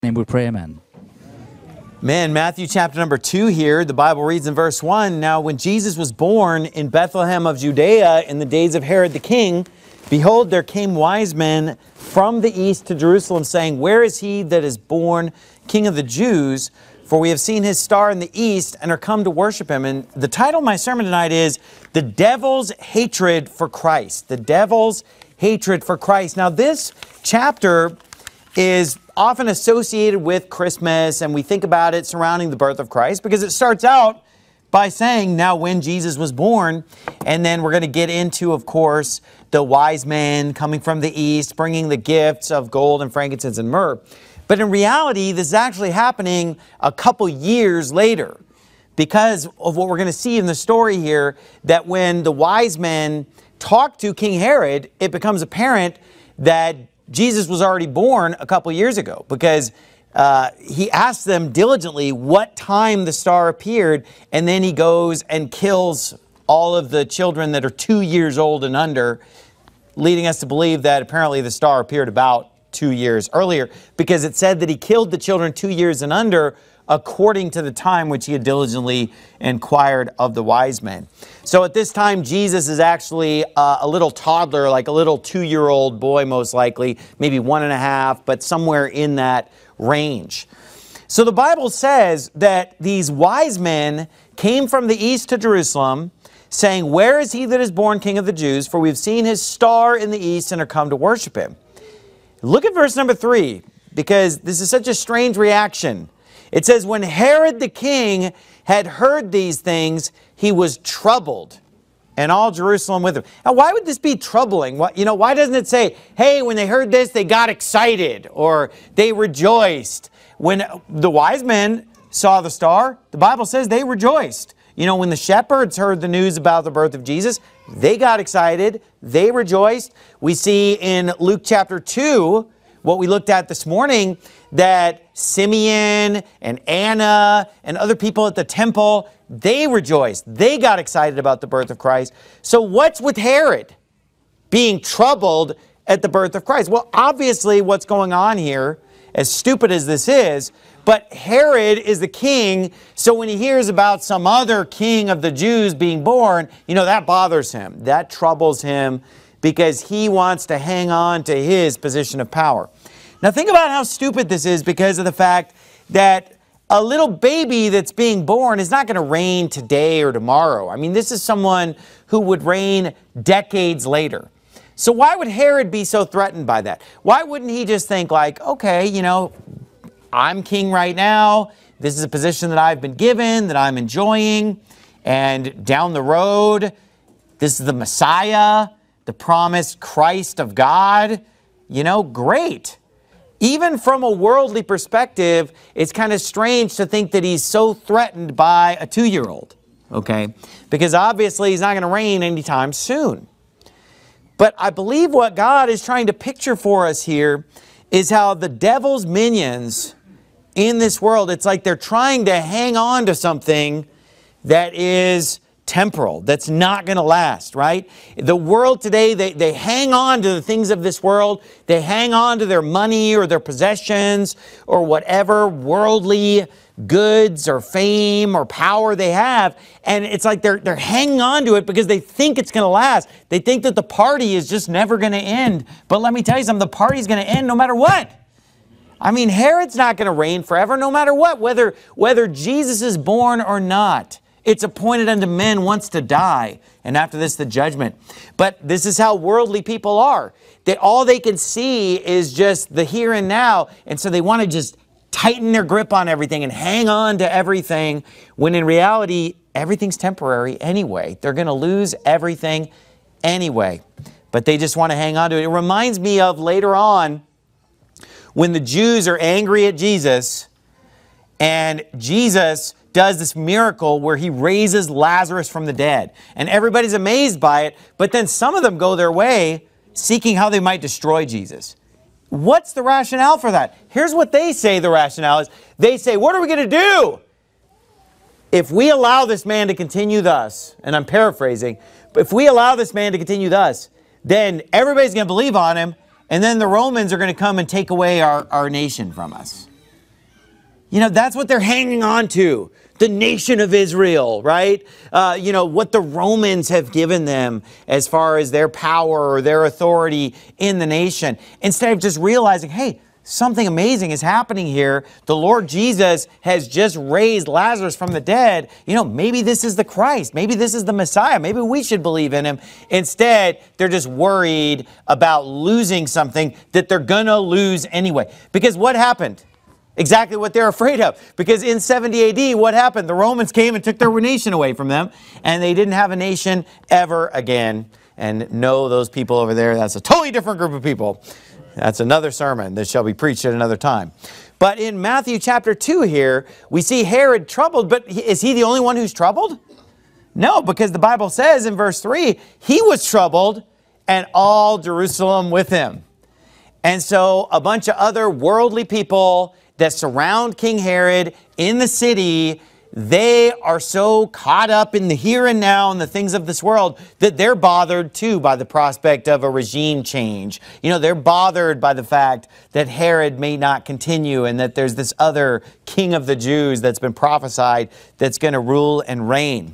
name we pray, amen. Man, Matthew chapter number 2 here, the Bible reads in verse 1, Now when Jesus was born in Bethlehem of Judea in the days of Herod the king, behold, there came wise men from the east to Jerusalem, saying, Where is he that is born King of the Jews? For we have seen his star in the east and are come to worship him. And the title of my sermon tonight is, The Devil's Hatred for Christ. The Devil's Hatred for Christ. Now this chapter is often associated with Christmas, and we think about it surrounding the birth of Christ because it starts out by saying, now when Jesus was born, and then we're going to get into, of course, the wise men coming from the east, bringing the gifts of gold and frankincense and myrrh. But in reality, this is actually happening a couple years later because of what we're going to see in the story here, that when the wise men talk to King Herod, it becomes apparent that Jesus was already born a couple years ago because he asked them diligently what time the star appeared, and then he goes and kills all of the children that are 2 years old and under, leading us to believe that apparently the star appeared about 2 years earlier because it said that he killed the children 2 years and under according to the time which he had diligently inquired of the wise men. So at this time, Jesus is actually a little toddler, like a little 2-year-old boy, most likely, maybe 1.5, but somewhere in that range. So the Bible says that these wise men came from the east to Jerusalem, saying, Where is he that is born King of the Jews? For we've seen his star in the east and are come to worship him. Look at verse number 3, because this is such a strange reaction. It says, when Herod the king had heard these things, he was troubled, and all Jerusalem with him. Now, why would this be troubling? Why doesn't it say, hey, when they heard this, they got excited, or they rejoiced? When the wise men saw the star, the Bible says they rejoiced. When the shepherds heard the news about the birth of Jesus, they got excited, they rejoiced. We see in Luke chapter 2, what we looked at this morning, that Simeon and Anna and other people at the temple, they rejoiced. They got excited about the birth of Christ. So what's with Herod being troubled at the birth of Christ? Well, obviously what's going on here, as stupid as this is, but Herod is the king, so when he hears about some other king of the Jews being born, that bothers him. That troubles him because he wants to hang on to his position of power. Now think about how stupid this is because of the fact that a little baby that's being born is not going to reign today or tomorrow. I mean, this is someone who would reign decades later. So why would Herod be so threatened by that? Why wouldn't he just think like, okay, I'm king right now. This is a position that I've been given, that I'm enjoying. And down the road, this is the Messiah, the promised Christ of God. Great. Even from a worldly perspective, it's kind of strange to think that he's so threatened by a 2-year-old, okay? Because obviously he's not going to reign anytime soon. But I believe what God is trying to picture for us here is how the devil's minions in this world, it's like they're trying to hang on to something that is temporal, that's not going to last, right? The world today, they hang on to the things of this world. They hang on to their money or their possessions or whatever worldly goods or fame or power they have. And it's like they're hanging on to it because they think it's going to last. They think that the party is just never going to end. But let me tell you something, the party's going to end no matter what. I mean, Herod's not going to reign forever no matter what, whether Jesus is born or not. It's appointed unto men once to die, and after this the judgment. But this is how worldly people are. All they can see is just the here and now, and so they want to just tighten their grip on everything and hang on to everything, when in reality, everything's temporary anyway. They're going to lose everything anyway, but they just want to hang on to it. It reminds me of later on, when the Jews are angry at Jesus, and Jesus does this miracle where he raises Lazarus from the dead. And everybody's amazed by it, but then some of them go their way seeking how they might destroy Jesus. What's the rationale for that? Here's what they say the rationale is. They say, what are we going to do? If we allow this man to continue thus, and I'm paraphrasing, but if we allow this man to continue thus, then everybody's going to believe on him, and then the Romans are going to come and take away our nation from us. That's what they're hanging on to. The nation of Israel, right? What the Romans have given them as far as their power or their authority in the nation. Instead of just realizing, hey, something amazing is happening here. The Lord Jesus has just raised Lazarus from the dead. Maybe this is the Christ. Maybe this is the Messiah. Maybe we should believe in him. Instead, they're just worried about losing something that they're going to lose anyway. Because what happened? Exactly what they're afraid of. Because in 70 AD, what happened? The Romans came and took their nation away from them, and they didn't have a nation ever again. And no, those people over there, that's a totally different group of people. That's another sermon that shall be preached at another time. But in Matthew chapter 2 here, we see Herod troubled, but is he the only one who's troubled? No, because the Bible says in verse 3, he was troubled and all Jerusalem with him. And so a bunch of other worldly people that surround King Herod in the city, they are so caught up in the here and now and the things of this world that they're bothered too by the prospect of a regime change. They're bothered by the fact that Herod may not continue and that there's this other king of the Jews that's been prophesied that's going to rule and reign.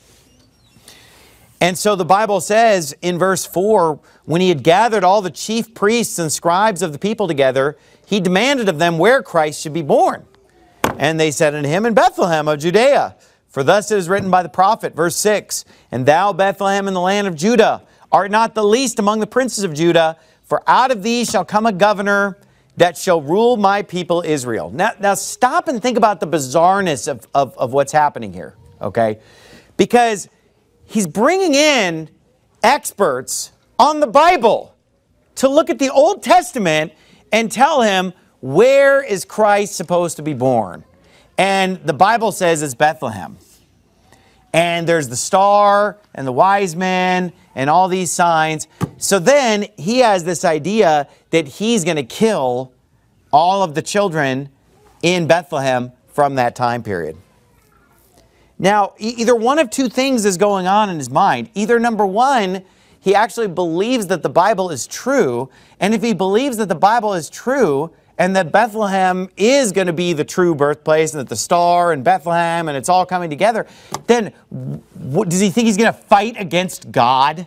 And so the Bible says in verse 4, when he had gathered all the chief priests and scribes of the people together, he demanded of them where Christ should be born. And they said unto him, in Bethlehem of Judea. For thus it is written by the prophet, verse 6, and thou, Bethlehem, in the land of Judah, art not the least among the princes of Judah, for out of thee shall come a governor that shall rule my people Israel. Now stop and think about the bizarreness of what's happening here, okay? Because he's bringing in experts on the Bible to look at the Old Testament and tell him, where is Christ supposed to be born? And the Bible says it's Bethlehem. And there's the star and the wise men and all these signs. So then he has this idea that he's going to kill all of the children in Bethlehem from that time period. Now, either one of two things is going on in his mind. Either number one, he actually believes that the Bible is true. And if he believes that the Bible is true and that Bethlehem is going to be the true birthplace and that the star and Bethlehem and it's all coming together, then does he think he's going to fight against God?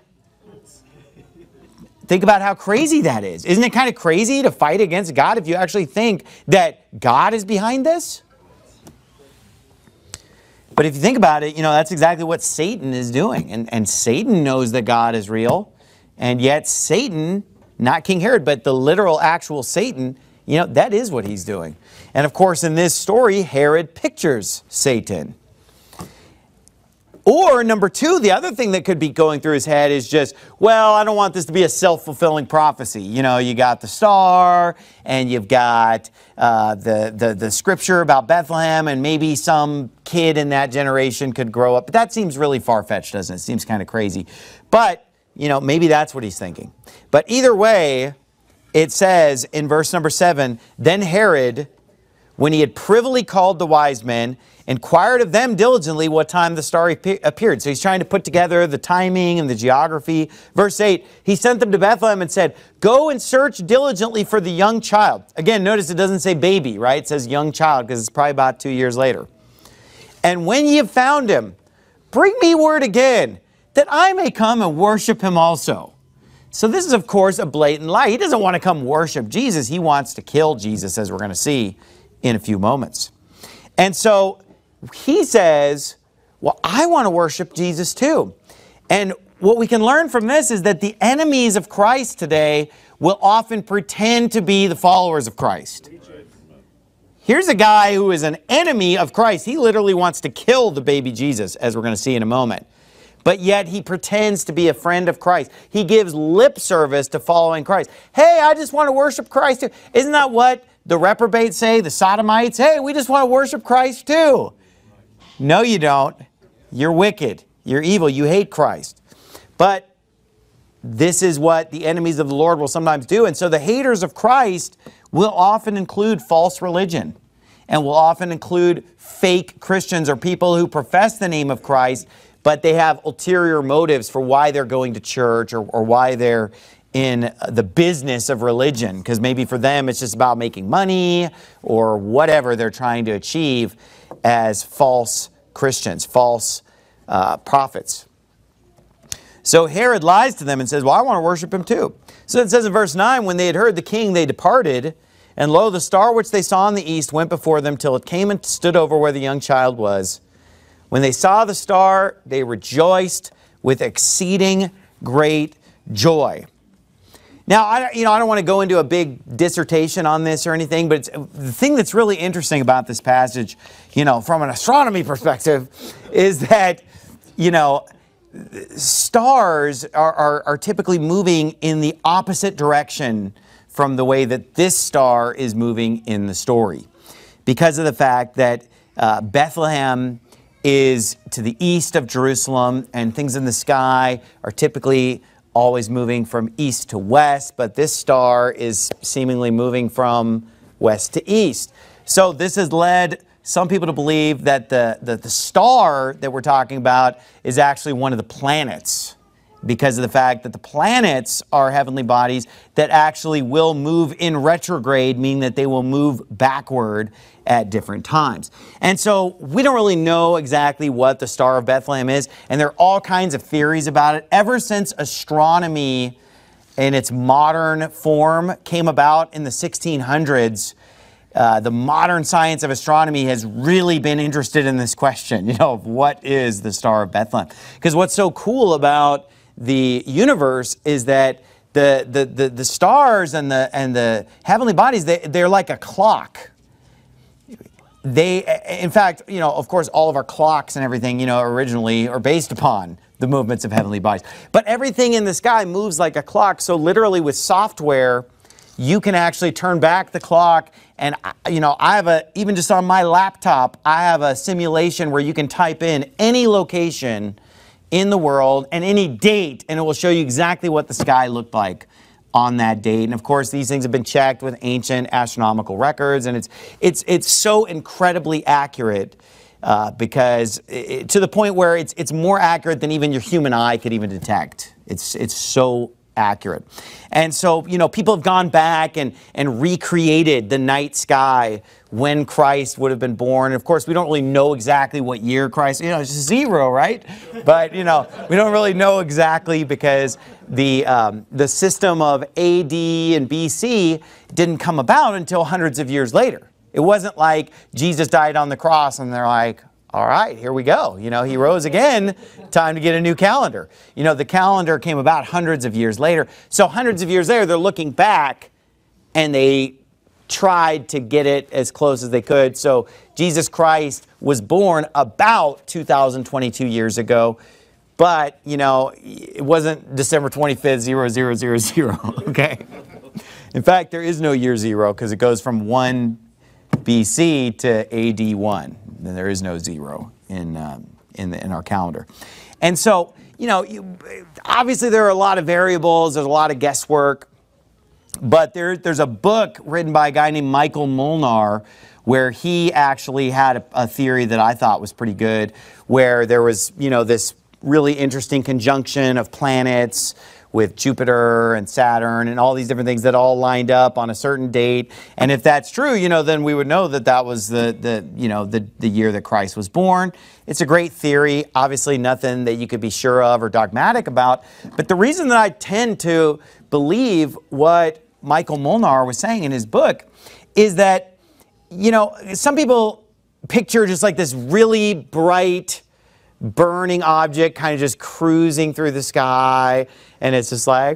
Think about how crazy that is. Isn't it kind of crazy to fight against God if you actually think that God is behind this? But if you think about it, that's exactly what Satan is doing. And Satan knows that God is real. And yet Satan, not King Herod, but the literal actual Satan, that is what he's doing. And of course, in this story, Herod pictures Satan. Or number two, the other thing that could be going through his head is just, well, I don't want this to be a self-fulfilling prophecy. You got the star and you've got the scripture about Bethlehem and maybe some kid in that generation could grow up. But that seems really far-fetched, doesn't it? It seems kind of crazy. But, maybe that's what he's thinking. But either way, it says in verse number 7, then Herod, when he had privily called the wise men, inquired of them diligently what time the star appeared. So he's trying to put together the timing and the geography. Verse 8, he sent them to Bethlehem and said, go and search diligently for the young child. Again, notice it doesn't say baby, right? It says young child because it's probably about 2 years later. And when ye have found him, bring me word again, that I may come and worship him also. So this is, of course, a blatant lie. He doesn't want to come worship Jesus. He wants to kill Jesus, as we're going to see in a few moments. And so he says, well, I want to worship Jesus too. And what we can learn from this is that the enemies of Christ today will often pretend to be the followers of Christ. Here's a guy who is an enemy of Christ. He literally wants to kill the baby Jesus, as we're going to see in a moment. But yet he pretends to be a friend of Christ. He gives lip service to following Christ. Hey, I just want to worship Christ too. Isn't that what the reprobates say, the sodomites? Hey, we just want to worship Christ too. No, you don't. You're wicked. You're evil. You hate Christ. But this is what the enemies of the Lord will sometimes do. And so the haters of Christ will often include false religion and will often include fake Christians or people who profess the name of Christ, but they have ulterior motives for why they're going to church or why they're in the business of religion, because maybe for them it's just about making money or whatever they're trying to achieve as false Christians, false prophets. So Herod lies to them and says, well, I want to worship him too. So it says in verse 9, when they had heard the king, they departed. And lo, the star which they saw in the east went before them till it came and stood over where the young child was. When they saw the star, they rejoiced with exceeding great joy. Now, I don't want to go into a big dissertation on this or anything, but the thing that's really interesting about this passage, from an astronomy perspective, is that, stars are typically moving in the opposite direction from the way that this star is moving in the story, because of the fact that Bethlehem is to the east of Jerusalem, and things in the sky are typically always moving from east to west, but this star is seemingly moving from west to east. So this has led some people to believe that the star that we're talking about is actually one of the planets, because of the fact that the planets are heavenly bodies that actually will move in retrograde, meaning that they will move backward at different times. And so we don't really know exactly what the Star of Bethlehem is, and there are all kinds of theories about it. Ever since astronomy in its modern form came about in the 1600s, the modern science of astronomy has really been interested in this question, of what is the Star of Bethlehem? Because what's so cool about the universe is that the stars and the heavenly bodies, they're like a clock. In fact, of course, all of our clocks and everything, originally are based upon the movements of heavenly bodies. But everything in the sky moves like a clock. So literally with software, you can actually turn back the clock. And, I have even just on my laptop, I have a simulation where you can type in any location in the world and any date, and it will show you exactly what the sky looked like on that date. And of course, these things have been checked with ancient astronomical records, and it's so incredibly accurate because to the point where it's more accurate than even your human eye could even detect. It's so accurate. And so, people have gone back and recreated the night sky when Christ would have been born. And of course, we don't really know exactly what year Christ, it's zero, right? But, we don't really know exactly because the system of AD and BC didn't come about until hundreds of years later. It wasn't like Jesus died on the cross and they're like, all right, here we go. He rose again, time to get a new calendar. The calendar came about hundreds of years later. So hundreds of years later, they're looking back and they tried to get it as close as they could. So Jesus Christ was born about 2022 years ago, but, it wasn't December 25th, 0000, okay? In fact, there is no year zero because it goes from 1 BC to AD 1. Then there is no zero in our calendar. And so, obviously there are a lot of variables, there's a lot of guesswork, but there's a book written by a guy named Michael Molnar where he actually had a theory that I thought was pretty good, where there was, this really interesting conjunction of planets with Jupiter and Saturn and all these different things that all lined up on a certain date. And if that's true, then we would know that that was the year that Christ was born. It's a great theory, obviously nothing that you could be sure of or dogmatic about. But the reason that I tend to believe what Michael Molnar was saying in his book is that, some people picture just like this really bright, burning object kind of just cruising through the sky, and it's just like,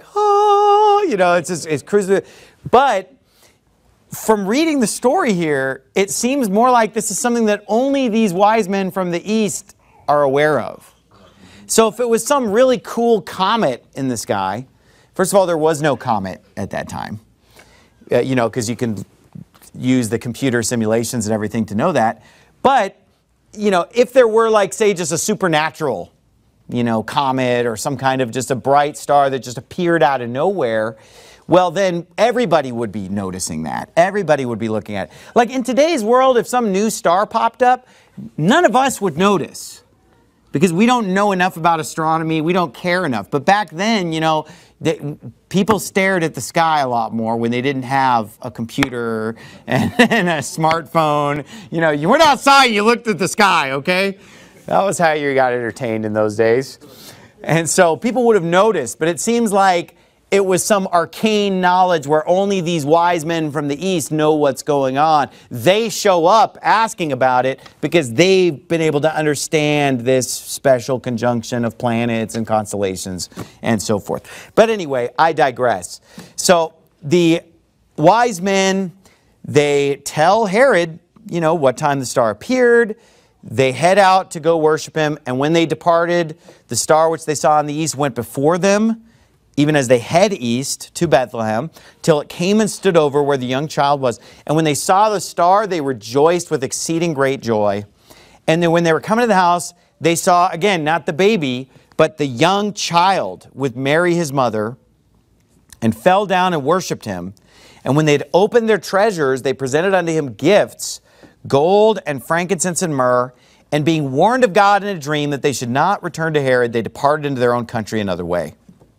it's cruising. But from reading the story here, it seems more like this is something that only these wise men from the east are aware of. So if it was some really cool comet in the sky, first of all, there was no comet at that time, because you can use the computer simulations and everything to know that. But if there were, like, say, just a supernatural, comet or some kind of just a bright star that just appeared out of nowhere, well, then everybody would be noticing that. Everybody would be looking at it. Like in today's world, if some new star popped up, none of us would notice because we don't know enough about astronomy. We don't care enough. But back then, people stared at the sky a lot more when they didn't have a computer and a smartphone. You know, you went outside, you looked at the sky, okay? That was how you got entertained in those days. And so people would have noticed, but it seems like it was some arcane knowledge where only these wise men from the east know what's going on. They show up asking about it because they've been able to understand this special conjunction of planets and constellations and so forth. But anyway, I digress. So the wise men, they tell Herod, you know, what time the star appeared. They head out to go worship him. And when they departed, the star which they saw in the east went before them, even as they head east to Bethlehem, till it came and stood over where the young child was. And when they saw the star, they rejoiced with exceeding great joy. And then when they were coming to the house, they saw, again, not the baby, but the young child with Mary his mother, and fell down and worshipped him. And when they had opened their treasures, they presented unto him gifts, gold and frankincense and myrrh. And being warned of God in a dream that they should not return to Herod, they departed into their own country another way.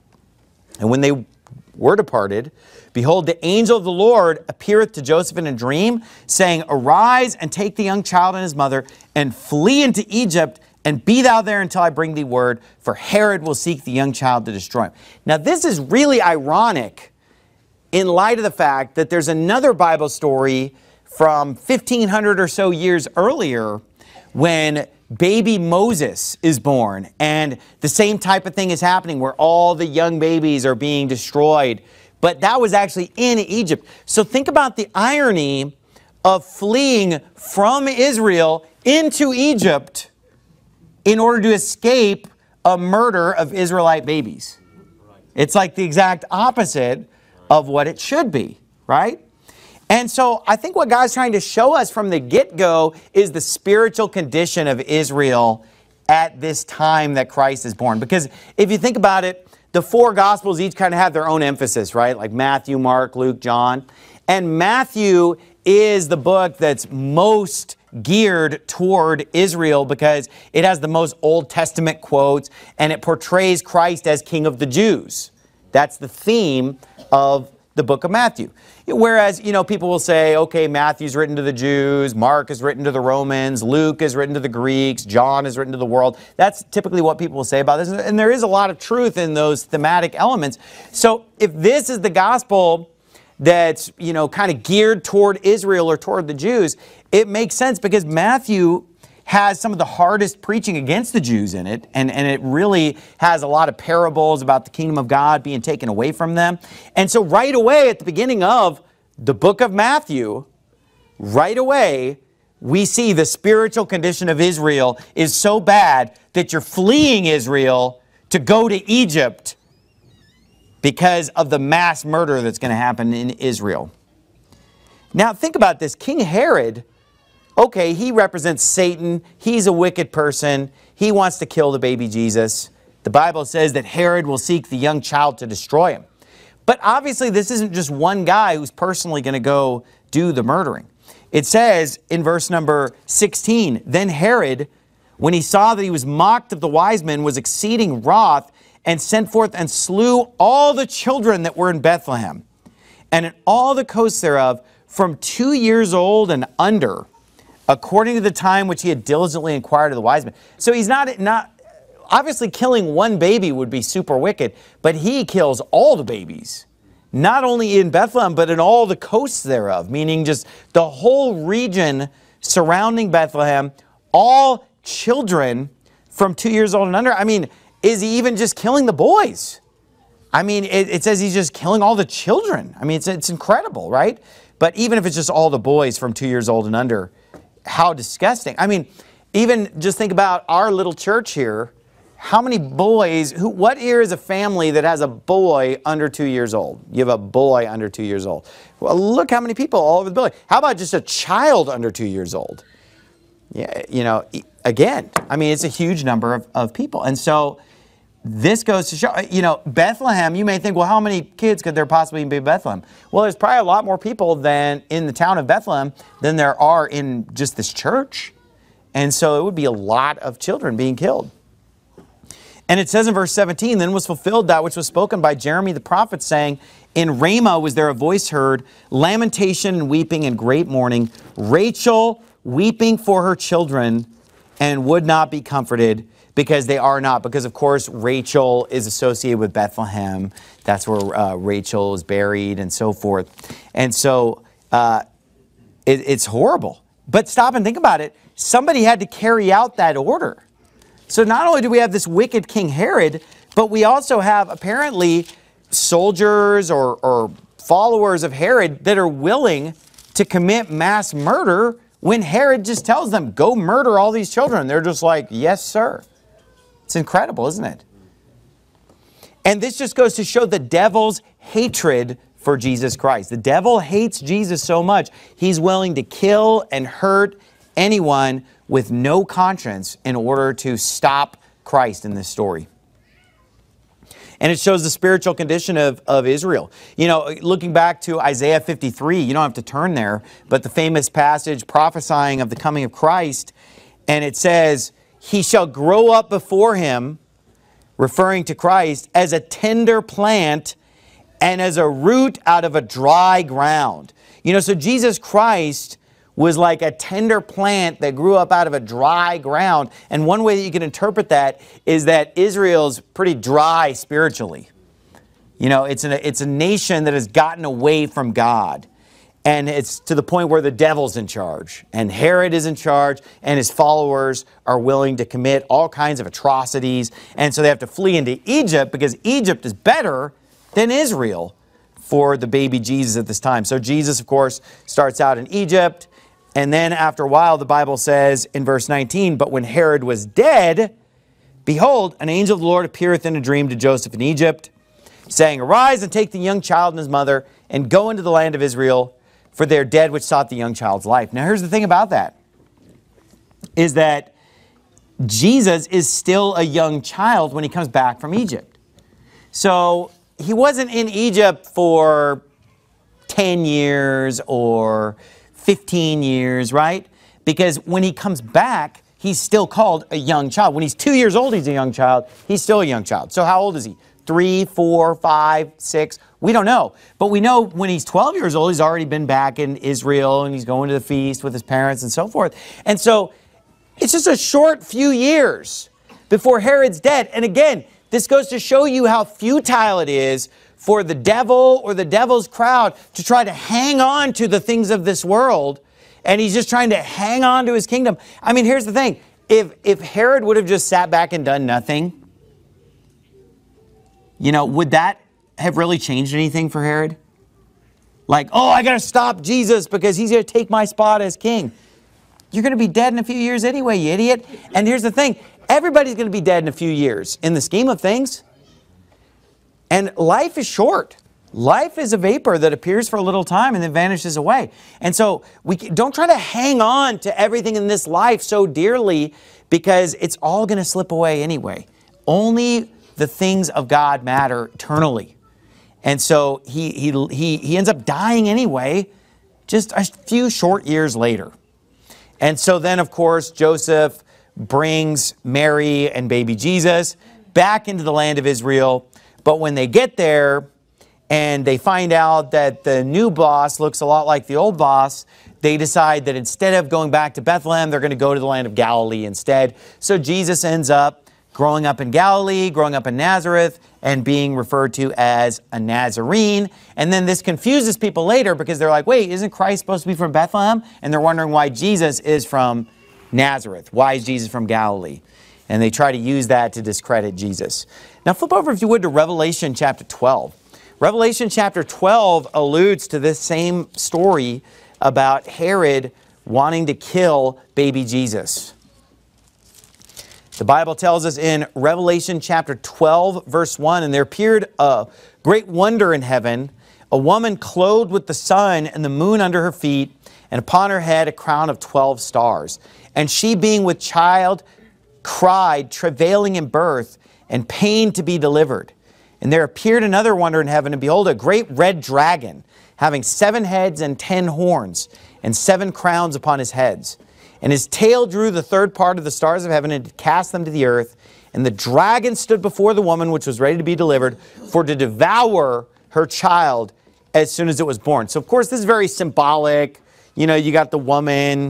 And when they were departed, behold, the angel of the Lord appeareth to Joseph in a dream, saying, Arise and take the young child and his mother, and flee into Egypt, and be thou there until I bring thee word, for Herod will seek the young child to destroy him. Now, this is really ironic in light of the fact that there's another Bible story from 1,500 or so years earlier when baby Moses is born, and the same type of thing is happening where all the young babies are being destroyed. But that was actually in Egypt. So think about the irony of fleeing from Israel into Egypt in order to escape a murder of Israelite babies. It's like the exact opposite of what it should be, right? And so I think what God's trying to show us from the get-go is the spiritual condition of Israel at this time that Christ is born. Because if you think about it, the four Gospels each kind of have their own emphasis, right? Like Matthew, Mark, Luke, John. And Matthew is the book that's most geared toward Israel because it has the most Old Testament quotes and it portrays Christ as King of the Jews. That's the theme of the book of Matthew. Whereas, you know, people will say, okay, Matthew's written to the Jews, Mark is written to the Romans, Luke is written to the Greeks, John is written to the world. That's typically what people will say about this. And there is a lot of truth in those thematic elements. So if this is the gospel that's, you know, kind of geared toward Israel or toward the Jews, it makes sense because Matthew has some of the hardest preaching against the Jews in it, and it really has a lot of parables about the kingdom of God being taken away from them. And so right away at the beginning of the book of Matthew, right away, we see the spiritual condition of Israel is so bad that you're fleeing Israel to go to Egypt because of the mass murder that's going to happen in Israel. Now think about this. King Herod, okay, he represents Satan. He's a wicked person. He wants to kill the baby Jesus. The Bible says that Herod will seek the young child to destroy him. But obviously this isn't just one guy who's personally going to go do the murdering. It says in verse number 16, Then Herod, when he saw that he was mocked of the wise men, was exceeding wroth, and sent forth and slew all the children that were in Bethlehem, and in all the coasts thereof, from 2 years old and under, according to the time which he had diligently inquired of the wise men. So he's not obviously killing one baby would be super wicked, but he kills all the babies, not only in Bethlehem, but in all the coasts thereof, meaning just the whole region surrounding Bethlehem, all children from 2 years old and under. I mean, is he even just killing the boys? I mean, it says he's just killing all the children. I mean, it's incredible, right? But even if it's just all the boys from 2 years old and under, how disgusting. I mean, even just think about our little church here. How many boys, what here is a family that has a boy under 2 years old? You have a boy under 2 years old. Well, look how many people all over the building. How about just a child under 2 years old? Yeah, you know, again, I mean, it's a huge number of people. And so this goes to show, you know, Bethlehem, you may think, well, how many kids could there possibly be in Bethlehem? Well, there's probably a lot more people than in the town of Bethlehem than there are in just this church. And so it would be a lot of children being killed. And it says in verse 17, then was fulfilled that which was spoken by Jeremy the prophet, saying, in Ramah was there a voice heard, lamentation and weeping and great mourning, Rachel weeping for her children, and would not be comforted, because they are not. Because, of course, Rachel is associated with Bethlehem. That's where Rachel is buried and so forth. And so it's horrible. But stop and think about it. Somebody had to carry out that order. So not only do we have this wicked King Herod, but we also have apparently soldiers or followers of Herod that are willing to commit mass murder when Herod just tells them, go murder all these children. They're just like, yes, sir. It's incredible, isn't it? And this just goes to show the devil's hatred for Jesus Christ. The devil hates Jesus so much, he's willing to kill and hurt anyone with no conscience in order to stop Christ in this story. And it shows the spiritual condition of Israel. You know, looking back to Isaiah 53, you don't have to turn there, but the famous passage prophesying of the coming of Christ, and it says, he shall grow up before him, referring to Christ, as a tender plant and as a root out of a dry ground. You know, so Jesus Christ was like a tender plant that grew up out of a dry ground. And one way that you can interpret that is that Israel's pretty dry spiritually. You know, it's a nation that has gotten away from God. And it's to the point where the devil's in charge. And Herod is in charge, and his followers are willing to commit all kinds of atrocities. And so they have to flee into Egypt, because Egypt is better than Israel for the baby Jesus at this time. So Jesus, of course, starts out in Egypt. And then after a while, the Bible says in verse 19, but when Herod was dead, behold, an angel of the Lord appeareth in a dream to Joseph in Egypt, saying, arise and take the young child and his mother, and go into the land of Israel, for they are dead which sought the young child's life. Now here's the thing about that, is that Jesus is still a young child when he comes back from Egypt. So he wasn't in Egypt for 10 years or 15 years, right? Because when he comes back, he's still called a young child. When he's 2 years old, he's a young child. He's still a young child. So how old is he? 3, 4, 5, 6? We don't know. But we know when he's 12 years old, he's already been back in Israel, and he's going to the feast with his parents and so forth. And so it's just a short few years before Herod's dead. And again, this goes to show you how futile it is for the devil or the devil's crowd to try to hang on to the things of this world. And he's just trying to hang on to his kingdom. I mean, here's the thing. If Herod would have just sat back and done nothing, you know, would that have really changed anything for Herod? Like, oh, I got to stop Jesus because he's going to take my spot as king. You're going to be dead in a few years anyway, you idiot. And here's the thing. Everybody's going to be dead in a few years in the scheme of things. And life is short. Life is a vapor that appears for a little time and then vanishes away. And so we don't try to hang on to everything in this life so dearly, because it's all going to slip away anyway. Only the things of God matter eternally. And so he ends up dying anyway, just a few short years later. And so then, of course, Joseph brings Mary and baby Jesus back into the land of Israel. But when they get there and they find out that the new boss looks a lot like the old boss, they decide that instead of going back to Bethlehem, they're going to go to the land of Galilee instead. So Jesus ends up growing up in Galilee, growing up in Nazareth, and being referred to as a Nazarene. And then this confuses people later, because they're like, wait, isn't Christ supposed to be from Bethlehem? And they're wondering why Jesus is from Nazareth. Why is Jesus from Galilee? And they try to use that to discredit Jesus. Now flip over, if you would, to Revelation chapter 12. Revelation chapter 12 alludes to this same story about Herod wanting to kill baby Jesus. The Bible tells us in Revelation chapter 12, verse 1, and there appeared a great wonder in heaven, a woman clothed with the sun and the moon under her feet, and upon her head a crown of 12 stars. And she, being with child, cried, travailing in birth, and pain to be delivered. And there appeared another wonder in heaven, and behold, a great red dragon, having 7 heads and 10 horns, and 7 crowns upon his heads. And his tail drew the third part of the stars of heaven, and cast them to the earth. And the dragon stood before the woman, which was ready to be delivered, for to devour her child as soon as it was born. So, of course, this is very symbolic. You know, you got the woman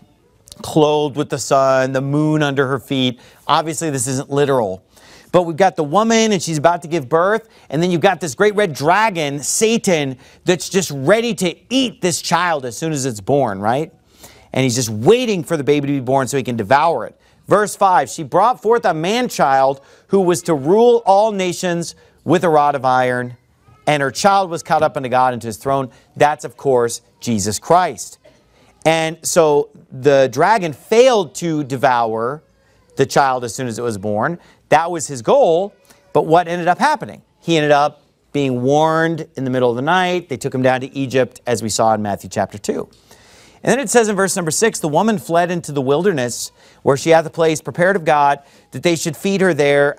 clothed with the sun, the moon under her feet. Obviously, this isn't literal. But we've got the woman, and she's about to give birth. And then you've got this great red dragon, Satan, that's just ready to eat this child as soon as it's born, right? And he's just waiting for the baby to be born so he can devour it. Verse 5, she brought forth a man-child who was to rule all nations with a rod of iron. And her child was caught up unto God into his throne. That's, of course, Jesus Christ. And so the dragon failed to devour the child as soon as it was born. That was his goal. But what ended up happening? He ended up being warned in the middle of the night. They took him down to Egypt, as we saw in Matthew chapter 2. And then it says in verse number 6, the woman fled into the wilderness, where she hath a place prepared of God, that they should feed her there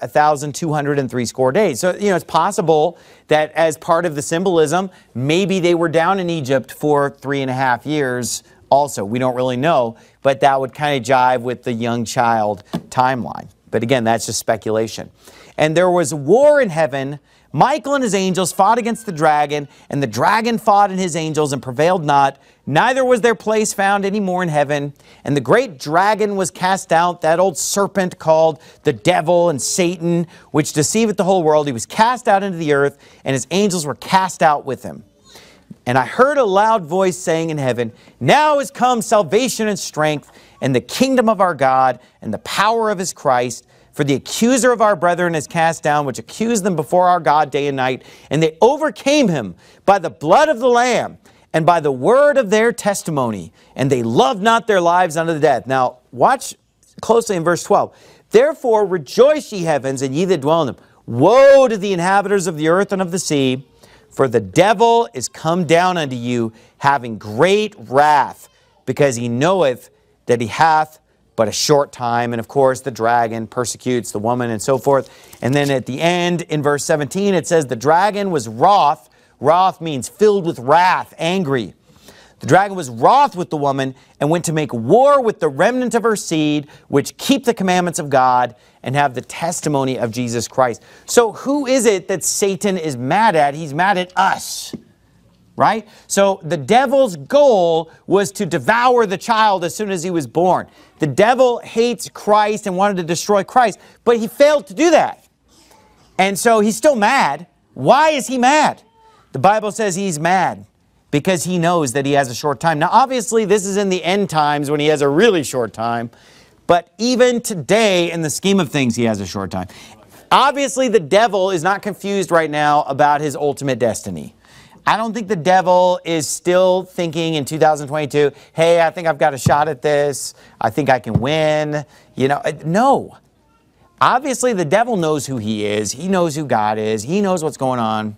1,260 days. So, it's possible that as part of the symbolism, maybe they were down in Egypt for 3.5 years also. We don't really know, but that would kind of jive with the young child timeline. But again, that's just speculation. And there was war in heaven. Michael and his angels fought against the dragon, and the dragon fought and his angels and prevailed not. Neither was their place found any more in heaven. And the great dragon was cast out, that old serpent called the devil and Satan, which deceiveth the whole world. He was cast out into the earth, and his angels were cast out with him. And I heard a loud voice saying in heaven, now is come salvation and strength, and the kingdom of our God, and the power of his Christ. For the accuser of our brethren is cast down, which accused them before our God day and night. And they overcame him by the blood of the Lamb and by the word of their testimony. And they loved not their lives unto the death. Now, watch closely in verse 12. Therefore rejoice, ye heavens, and ye that dwell in them. Woe to the inhabitants of the earth and of the sea, for the devil is come down unto you, having great wrath, because he knoweth that he hath but a short time. And of course, the dragon persecutes the woman and so forth. And then at the end, in verse 17, it says, the dragon was wroth. Wroth means filled with wrath, angry. The dragon was wroth with the woman and went to make war with the remnant of her seed, which keep the commandments of God and have the testimony of Jesus Christ. So who is it that Satan is mad at? He's mad at us. Right? So the devil's goal was to devour the child as soon as he was born. The devil hates Christ and wanted to destroy Christ, but he failed to do that. And so he's still mad. Why is he mad? The Bible says he's mad because he knows that he has a short time. Now, obviously, this is in the end times when he has a really short time. But even today, in the scheme of things, he has a short time. Obviously, the devil is not confused right now about his ultimate destiny. I don't think the devil is still thinking in 2022, hey, I think I've got a shot at this. I think I can win. No. Obviously, the devil knows who he is. He knows who God is. He knows what's going on.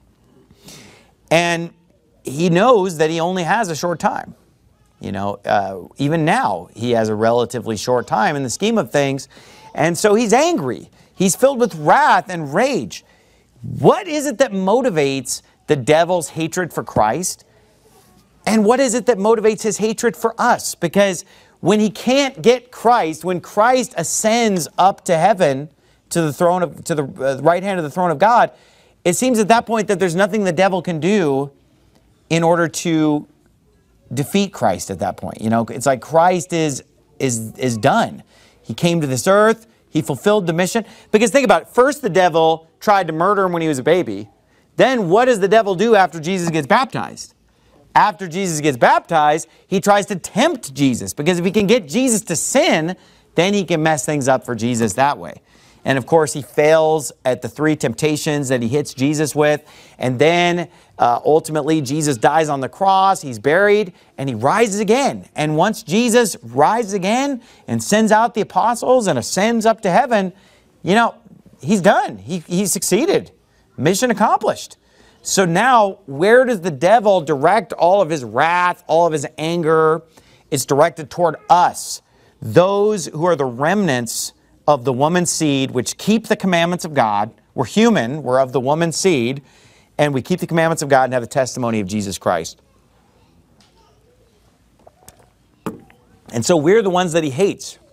And he knows that he only has a short time. Even now, he has a relatively short time in the scheme of things. And so he's angry. He's filled with wrath and rage. What is it that motivates the devil's hatred for Christ? And what is it that motivates his hatred for us? Because when he can't get Christ, when Christ ascends up to heaven, to the right hand of the throne of God, it seems at that point that there's nothing the devil can do in order to defeat Christ at that point. It's like Christ is done. He came to this earth. He fulfilled the mission. Because think about it. First, the devil tried to murder him when he was a baby. Then what does the devil do after Jesus gets baptized? After Jesus gets baptized, he tries to tempt Jesus. Because if he can get Jesus to sin, then he can mess things up for Jesus that way. And of course, he fails at the 3 temptations that he hits Jesus with. And then ultimately, Jesus dies on the cross. He's buried and he rises again. And once Jesus rises again and sends out the apostles and ascends up to heaven, he's done. He succeeded. Mission accomplished. So now, where does the devil direct all of his wrath, all of his anger? It's directed toward us, those who are the remnants of the woman's seed, which keep the commandments of God. We're human, we're of the woman's seed, and we keep the commandments of God and have the testimony of Jesus Christ. And so we're the ones that he hates.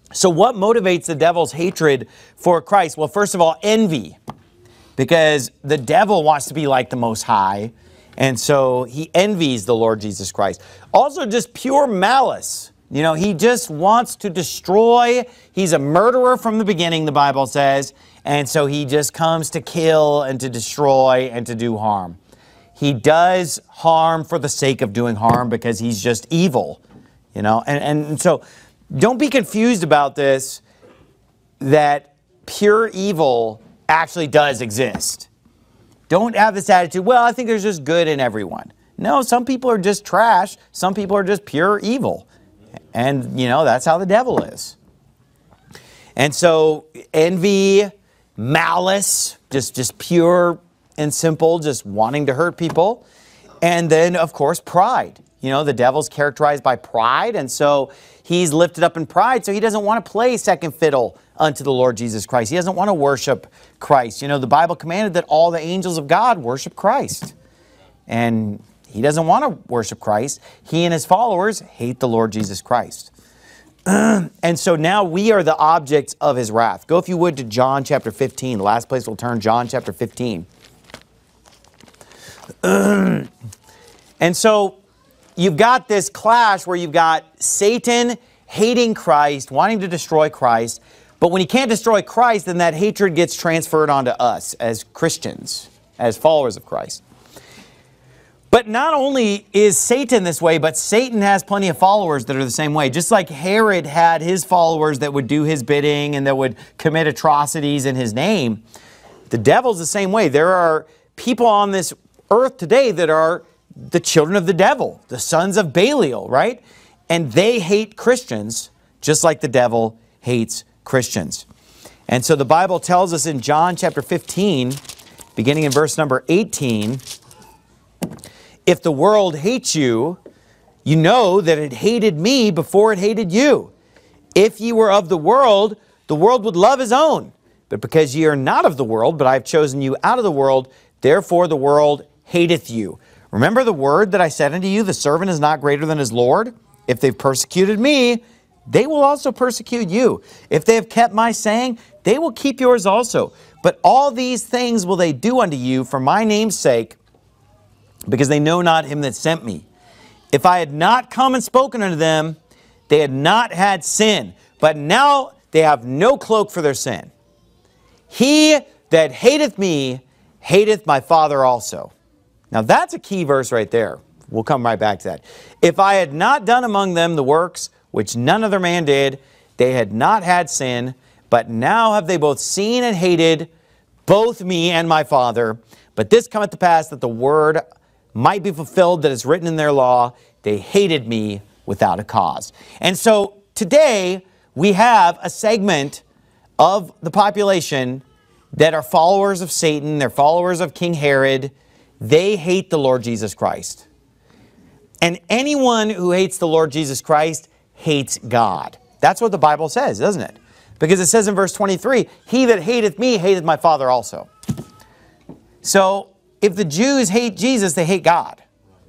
So what motivates the devil's hatred for Christ? Well, first of all, envy. Because the devil wants to be like the Most High. And so he envies the Lord Jesus Christ. Also just pure malice. You know, he just wants to destroy. He's a murderer from the beginning, the Bible says. And so he just comes to kill and to destroy and to do harm. He does harm for the sake of doing harm because he's just evil. You know, and so don't be confused about this, that pure evil actually does exist. Don't have this attitude, well, I think there's just good in everyone. No, some people are just trash. Some people are just pure evil. And, you know, that's how the devil is. And so envy, malice, just pure and simple, just wanting to hurt people. And then, of course, pride. You know, the devil's characterized by pride, and so he's lifted up in pride, so he doesn't want to play second fiddle unto the Lord Jesus Christ. He doesn't want to worship Christ. You know, the Bible commanded that all the angels of God worship Christ. And he doesn't want to worship Christ. He and his followers hate the Lord Jesus Christ. And so now we are the objects of his wrath. Go, if you would, to John chapter 15. The last place we'll turn, John chapter 15. And so you've got this clash where you've got Satan hating Christ, wanting to destroy Christ. But when he can't destroy Christ, then that hatred gets transferred onto us as Christians, as followers of Christ. But not only is Satan this way, but Satan has plenty of followers that are the same way. Just like Herod had his followers that would do his bidding and that would commit atrocities in his name, the devil's the same way. There are people on this earth today that are the children of the devil, the sons of Belial, right? And they hate Christians just like the devil hates Christians. And so the Bible tells us in John chapter 15, beginning in verse number 18, if the world hates you, you know that it hated me before it hated you. If ye were of the world would love his own. But because ye are not of the world, but I have chosen you out of the world, therefore the world hateth you. Remember the word that I said unto you, the servant is not greater than his Lord. If they've persecuted me, they will also persecute you. If they have kept my saying, they will keep yours also. But all these things will they do unto you for my name's sake, because they know not him that sent me. If I had not come and spoken unto them, they had not had sin. But now they have no cloak for their sin. He that hateth me, hateth my Father also. Now that's a key verse right there. We'll come right back to that. If I had not done among them the works which none other man did, they had not had sin, but now have they both seen and hated both me and my Father. But this cometh to pass that the word might be fulfilled that is written in their law, they hated me without a cause. And so today we have a segment of the population that are followers of Satan, they're followers of King Herod. They hate the Lord Jesus Christ. And anyone who hates the Lord Jesus Christ hates God. That's what the Bible says, doesn't it? Because it says in verse 23, he that hateth me hateth my Father also. So if the Jews hate Jesus, they hate God.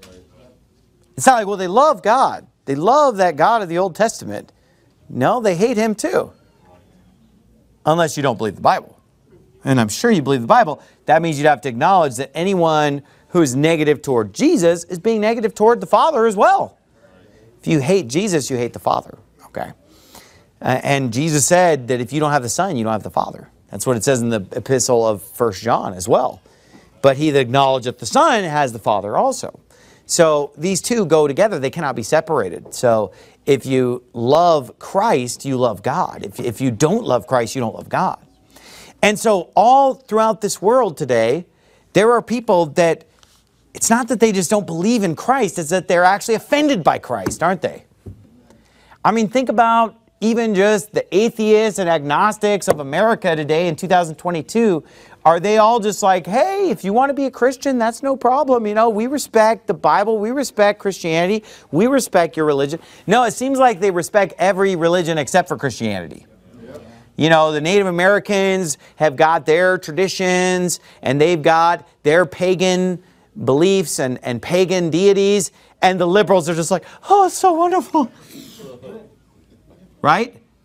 It's not like, well, they love God. They love that God of the Old Testament. No, they hate him too. Unless you don't believe the Bible. And I'm sure you believe the Bible. That means you'd have to acknowledge that anyone who is negative toward Jesus is being negative toward the Father as well. If you hate Jesus, you hate the Father. Okay. And Jesus said that if you don't have the Son, you don't have the Father. That's what it says in the epistle of 1 John as well. But he that acknowledgeth the Son has the Father also. So these two go together. They cannot be separated. So if you love Christ, you love God. If you don't love Christ, you don't love God. And so all throughout this world today, there are people that, it's not that they just don't believe in Christ, it's that they're actually offended by Christ, aren't they? I mean, think about even just the atheists and agnostics of America today in 2022. Are they all just like, hey, if you want to be a Christian, that's no problem. You know, we respect the Bible. We respect Christianity. We respect your religion. No, it seems like they respect every religion except for Christianity. You know, the Native Americans have got their traditions and they've got their pagan beliefs and pagan deities. And the liberals are just like, oh, it's so wonderful. Right?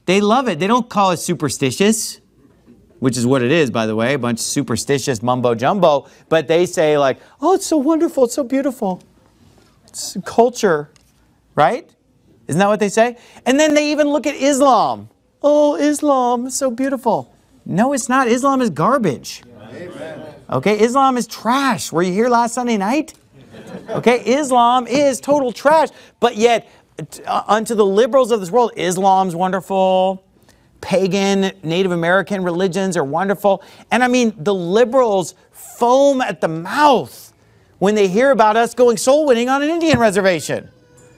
They love it. They don't call it superstitious, which is what it is, by the way, a bunch of superstitious mumbo jumbo. But they say like, oh, it's so wonderful. It's so beautiful. It's culture, right? Isn't that what they say? And then they even look at Islam. Oh, Islam is so beautiful. No, it's not. Islam is garbage. Amen. Okay, Islam is trash. Were you here last Sunday night? Okay, Islam is total trash. But yet, unto the liberals of this world, Islam's wonderful. Pagan, Native American religions are wonderful. And I mean, the liberals foam at the mouth when they hear about us going soul winning on an Indian reservation.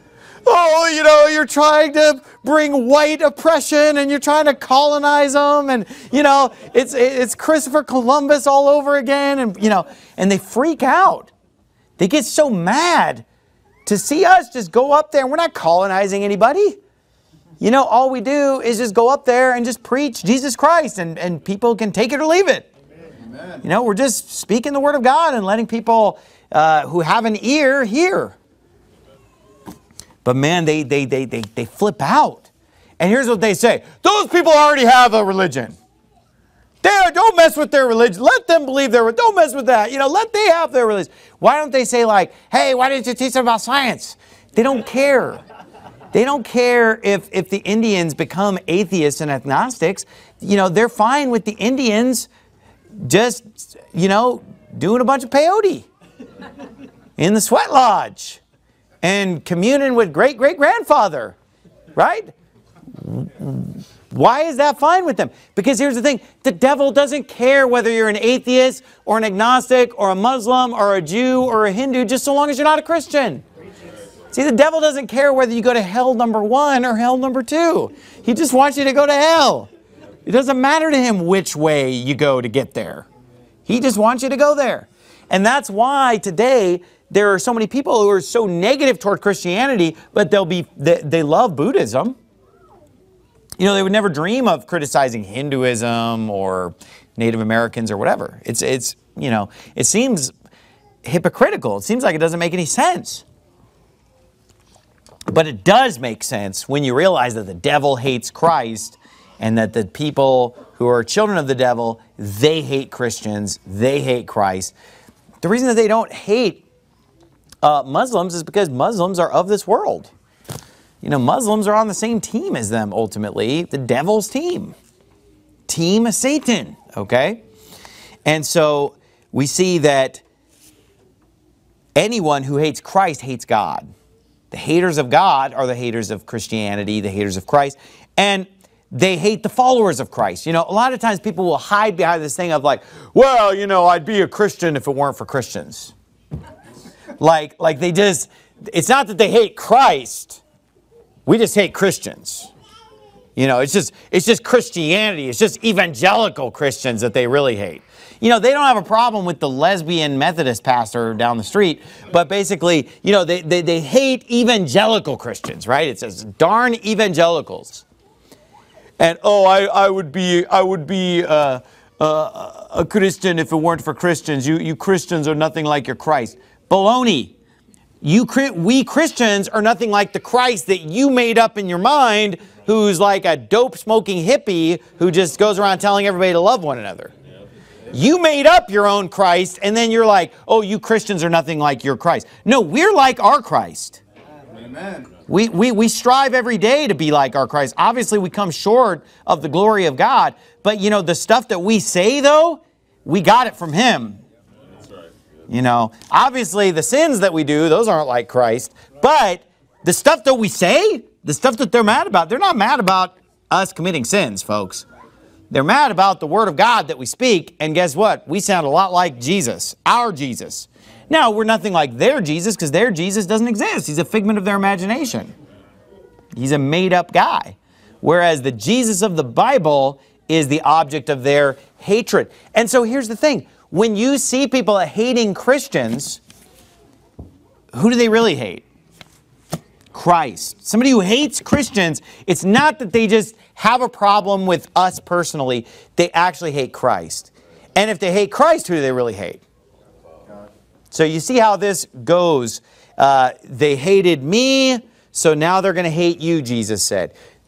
Oh, you're trying to bring white oppression and you're trying to colonize them. And, it's Christopher Columbus all over again. And they freak out. They get so mad to see us just go up there. And we're not colonizing anybody. All we do is just go up there and just preach Jesus Christ and people can take it or leave it. Amen. We're just speaking the word of God and letting people who have an ear hear. But man, they flip out. And here's what they say. Those people already have a religion. Don't mess with their religion. Let them believe don't mess with that. Let they have their religion. Why don't they say like, hey, why didn't you teach them about science? They don't care. They don't care if the Indians become atheists and agnostics. They're fine with the Indians just, doing a bunch of peyote in the sweat lodge. And communing with great-great-grandfather, right? Why is that fine with them? Because here's the thing. The devil doesn't care whether you're an atheist or an agnostic or a Muslim or a Jew or a Hindu, just so long as you're not a Christian. See, the devil doesn't care whether you go to hell number 1 or hell number 2. He just wants you to go to hell. It doesn't matter to him which way you go to get there. He just wants you to go there. And that's why today there are so many people who are so negative toward Christianity, but they love Buddhism. They would never dream of criticizing Hinduism or Native Americans or whatever. It seems hypocritical. It seems like it doesn't make any sense. But it does make sense when you realize that the devil hates Christ and that the people who are children of the devil, they hate Christians, they hate Christ. The reason that they don't hate Muslims is because Muslims are of this world. Muslims are on the same team as them, ultimately. The devil's team. Team Satan, okay? And so we see that anyone who hates Christ hates God. The haters of God are the haters of Christianity, the haters of Christ. And they hate the followers of Christ. A lot of times people will hide behind this thing of like, well, I'd be a Christian if it weren't for Christians. Like they just, it's not that they hate Christ. We just hate Christians. It's just Christianity. It's just evangelical Christians that they really hate. They don't have a problem with the lesbian Methodist pastor down the street, but basically, they hate evangelical Christians, right? It says, darn evangelicals. And, I would be a Christian if it weren't for Christians. You Christians are nothing like your Christ. Baloney. We Christians are nothing like the Christ that you made up in your mind, who's like a dope-smoking hippie who just goes around telling everybody to love one another. You made up your own Christ, and then you're like, oh, you Christians are nothing like your Christ. No, we're like our Christ. Amen. We strive every day to be like our Christ. Obviously, we come short of the glory of God, but the stuff that we say, though, we got it from Him. Obviously the sins that we do, those aren't like Christ. But the stuff that we say, the stuff that they're mad about, they're not mad about us committing sins, folks. They're mad about the word of God that we speak. And guess what? We sound a lot like Jesus, our Jesus. Now, we're nothing like their Jesus because their Jesus doesn't exist. He's a figment of their imagination. He's a made-up guy. Whereas the Jesus of the Bible is the object of their hatred. And so here's the thing. When you see people hating Christians, who do they really hate? Christ. Somebody who hates Christians, it's not that they just have a problem with us personally. They actually hate Christ. And if they hate Christ, who do they really hate? So you see how this goes. They hated me, so now they're going to hate you, Jesus said.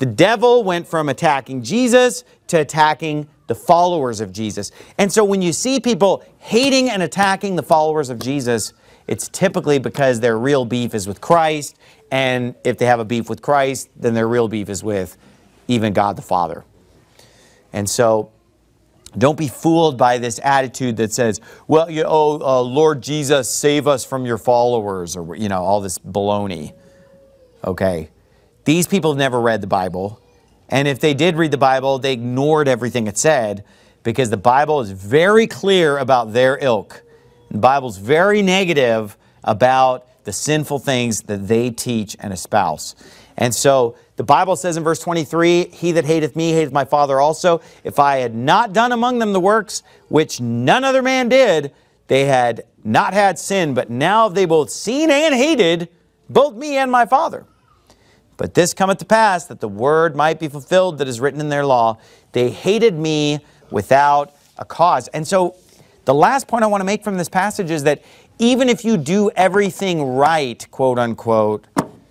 The devil went from attacking Jesus to attacking the followers of Jesus. And so when you see people hating and attacking the followers of Jesus, it's typically because their real beef is with Christ. And if they have a beef with Christ, then their real beef is with even God the Father. And so don't be fooled by this attitude that says, well, Lord Jesus, save us from your followers, or, all this baloney. Okay. These people have never read the Bible. And if they did read the Bible, they ignored everything it said, because the Bible is very clear about their ilk. The Bible is very negative about the sinful things that they teach and espouse. And so the Bible says in verse 23, he that hateth me hateth my Father also. If I had not done among them the works which none other man did, they had not had sin, but now have they both seen and hated both me and my Father. But this cometh to pass, that the word might be fulfilled that is written in their law. They hated me without a cause. And so the last point I want to make from this passage is that even if you do everything right, quote unquote,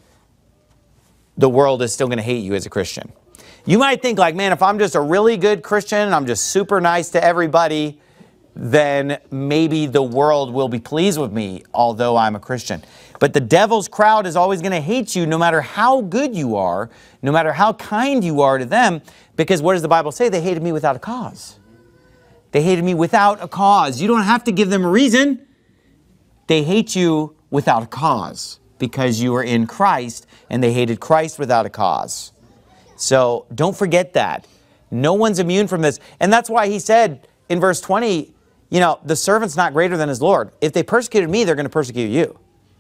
the world is still going to hate you as a Christian. You might think like, man, if I'm just a really good Christian and I'm just super nice to everybody, then maybe the world will be pleased with me, although I'm a Christian. But the devil's crowd is always going to hate you no matter how good you are, no matter how kind you are to them, because what does the Bible say? They hated me without a cause. They hated me without a cause. You don't have to give them a reason. They hate you without a cause because you are in Christ, and they hated Christ without a cause. So don't forget that. No one's immune from this. And that's why he said in verse 20, the servant's not greater than his Lord. If they persecuted me, they're going to persecute you.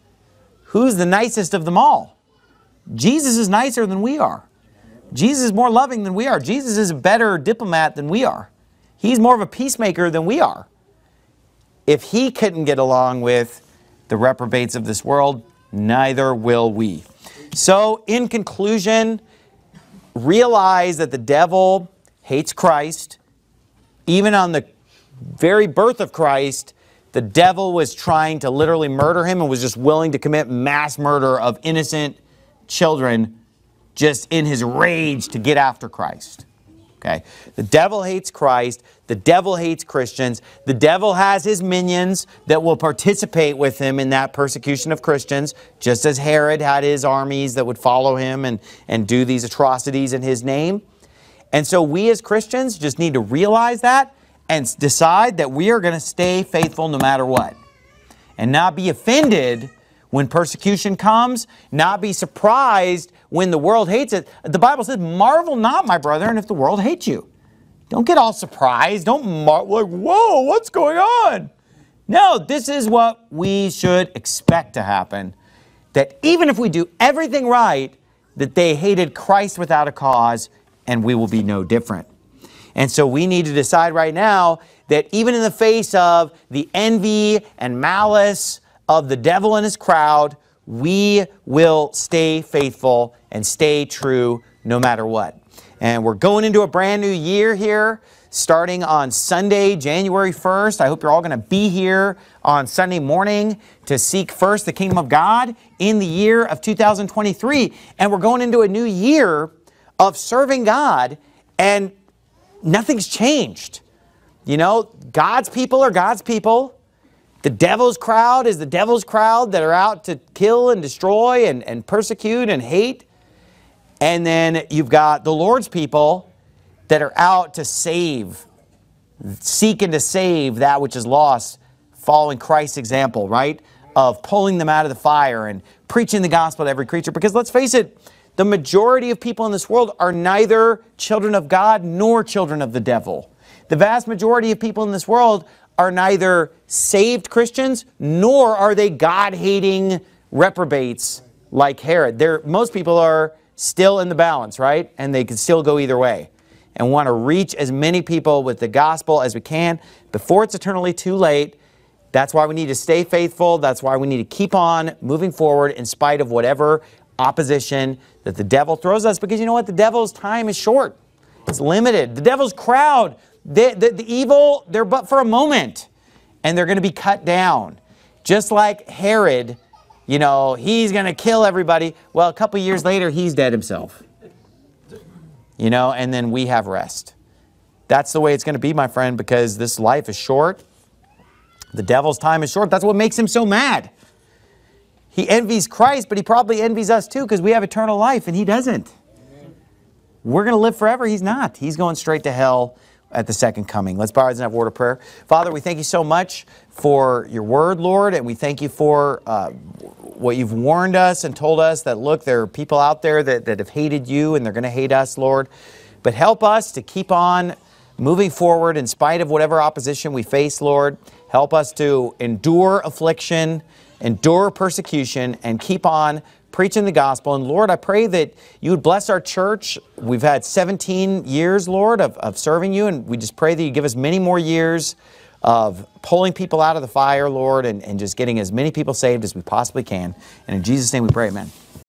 Who's the nicest of them all? Jesus is nicer than we are. Jesus is more loving than we are. Jesus is a better diplomat than we are. He's more of a peacemaker than we are. If he couldn't get along with the reprobates of this world, neither will we. So, in conclusion, realize that the devil hates Christ. Even on the very birth of Christ, the devil was trying to literally murder him and was just willing to commit mass murder of innocent children just in his rage to get after Christ. Okay? The devil hates Christ. The devil hates Christians. The devil has his minions that will participate with him in that persecution of Christians, just as Herod had his armies that would follow him and do these atrocities in his name. And so we as Christians just need to realize that and decide that we are going to stay faithful no matter what. And not be offended when persecution comes, not be surprised when the world hates it. The Bible says, marvel not, my brethren, if the world hates you. Don't get all surprised. Don't like, whoa, what's going on? No, this is what we should expect to happen. That even if we do everything right, that they hated Christ without a cause, and we will be no different. And so we need to decide right now that even in the face of the envy and malice of the devil and his crowd, we will stay faithful and stay true no matter what. And we're going into a brand new year here, starting on Sunday, January 1st. I hope you're all going to be here on Sunday morning to seek first the kingdom of God in the year of 2023. And we're going into a new year of serving God, and nothing's changed. God's people are God's people. The devil's crowd is the devil's crowd that are out to kill and destroy and persecute and hate. And then you've got the Lord's people that are out to save, seeking to save that which is lost, following Christ's example, right? Of pulling them out of the fire and preaching the gospel to every creature. Because let's face it, the majority of people in this world are neither children of God nor children of the devil. The vast majority of people in this world are neither saved Christians nor are they God-hating reprobates like Herod. Most people are still in the balance, right? And they can still go either way. And want to reach as many people with the gospel as we can before it's eternally too late. That's why we need to stay faithful. That's why we need to keep on moving forward in spite of whatever opposition that the devil throws us. Because you know what? The devil's time is short. It's limited. The devil's crowd, the evil, they're but for a moment. And they're going to be cut down. Just like Herod, he's going to kill everybody. Well, a couple years later, he's dead himself. you know, and then we have rest. That's the way it's going to be, my friend, because this life is short. The devil's time is short. That's what makes him so mad. He envies Christ, but he probably envies us too because we have eternal life and he doesn't. Amen. We're going to live forever. He's not. He's going straight to hell at the second coming. Let's bow our heads and have a word of prayer. Father, we thank you so much for your word, Lord, and we thank you for what you've warned us and told us that, look, there are people out there that have hated you and they're going to hate us, Lord. But help us to keep on moving forward in spite of whatever opposition we face, Lord. Help us to endure affliction, endure persecution, and keep on preaching the gospel. And Lord, I pray that you would bless our church. We've had 17 years, Lord, of serving you, and we just pray that you give us many more years of pulling people out of the fire, Lord, and just getting as many people saved as we possibly can. And in Jesus' name we pray, amen.